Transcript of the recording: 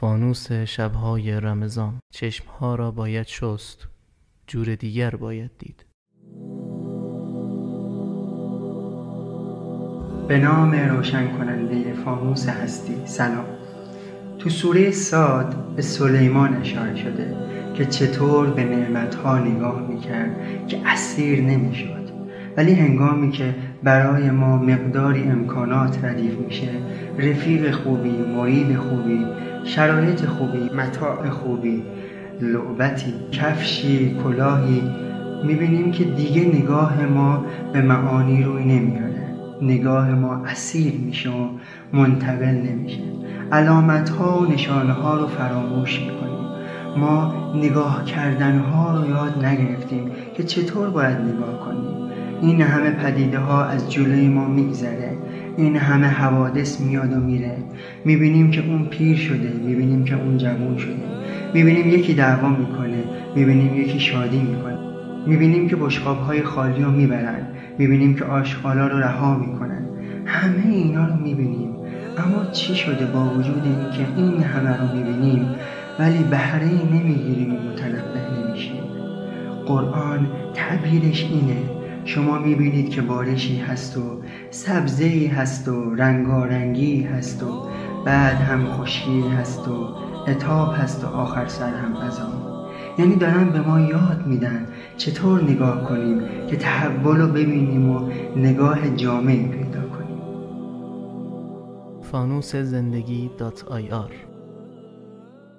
فانوس شب‌های رمضان، چشم‌ها را باید شست، جور دیگر باید دید. به نام روشن کننده فانوس هستی سلام. تو سوره صاد به سلیمان اشاره شده که چطور به نعمت‌ها نگاه میکرد که اسیر نمیشد، ولی هنگامی که برای ما مقداری امکانات ردیف میشه، رفیق خوبی، مرید خوبی، شرایط خوبی، متاع خوبی، لعبتی، کفشی، کلاهی، میبینیم که دیگه نگاه ما به معانی روی نمیاره، نگاه ما اسیر میشه و منتقل نمیشه. علامت‌ها و نشانه‌ها رو فراموش میکنیم. ما نگاه کردن‌ها رو یاد نگرفتیم که چطور باید نگاه کنیم. این همه پدیده ها از جلوی ما میگذره، این همه حوادث میاد و میره، میبینیم که اون پیر شده، میبینیم که اون جوان شده، میبینیم یکی دعوا میکنه، میبینیم یکی شادی میکنه، میبینیم که بشقاب‌های خالی رو میبرن، میبینیم که آشغالا رو رها میکنن. همه اینا رو میبینیم، اما چی شده با وجود این که این همه رو میبینیم ولی بهره‌ای نمیگیریم و متنبه نمیشیم؟ قرآن تعبیرش اینه: شما میبینید که بارشی هست و سبزه‌ای هست و رنگارنگی هست و بعد هم خشکی هست و عتاب هست و آخر سر هم عذاب. یعنی دارن به ما یاد میدن چطور نگاه کنیم که تحول رو ببینیم و نگاه جامعی پیدا کنیم. فانوس زندگی .ir